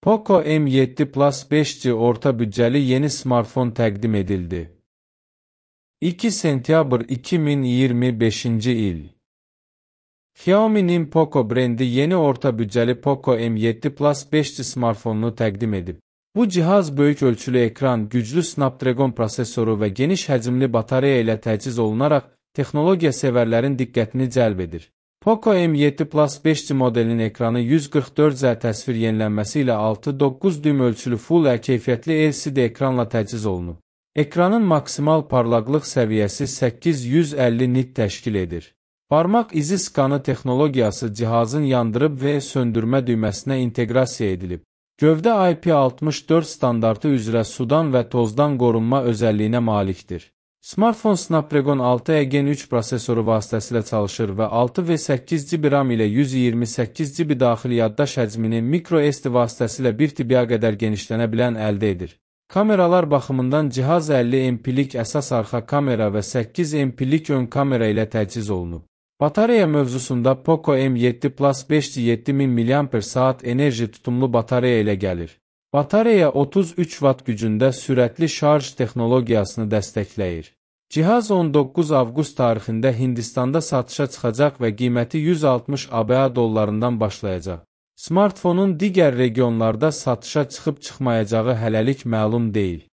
Poco M7 Plus 5G orta bütçeli yeni smartfon təqdim edildi. 2 sentyabr 2025 il. Xiaomi'nin Poco brendi yeni orta bütçeli Poco M7 Plus 5G smartfonunu təqdim edib. Bu cihaz böyük ölçülü ekran, güclü Snapdragon prosesoru və geniş həcmli batareya ilə təchiz olunaraq texnologiya sevərlərin diqqətini cəlb edir. Poco M7 Plus 5G modelinin ekranı 144 Hz təsvir yenilənməsi ilə 6.9 düym ölçülü Full keyfiyyətli LCD ekranla təchiz olunub. Ekranın maksimal parlaqlıq səviyyəsi 850 nit təşkil edir. Barmaq izi skanı texnologiyası cihazın yandırıb və söndürmə düyməsinə inteqrasiya edilib. Gövdə IP64 standartı üzrə sudan və tozdan qorunma özəlliyinə malikdir. Smartfon Snapdragon 6 Gen 3 prosesoru vasitəsilə çalışır və 6 və 8 GB RAM ilə 128 GB daxili yaddaş həcmini microSD vasitəsilə 1 TB-a qədər genişlənə bilən əldə edir. Kameralar baxımından cihaz 50 MP-lik əsas arxa kamera və 8 MP-lik ön kamera ilə təchiz olunub. Batareya mövzusunda Poco M7 Plus 5G 7000 mAh enerji tutumlu batareya ilə gəlir. Batareya 33 Watt gücündə sürətli şarj texnologiyasını dəstəkləyir. Cihaz 19 avqust tarixində Hindistanda satışa çıxacaq və qiyməti 160 ABA dollarından başlayacaq. Smartfonun digər regionlarda satışa çıxıb-çıxmayacağı hələlik məlum deyil.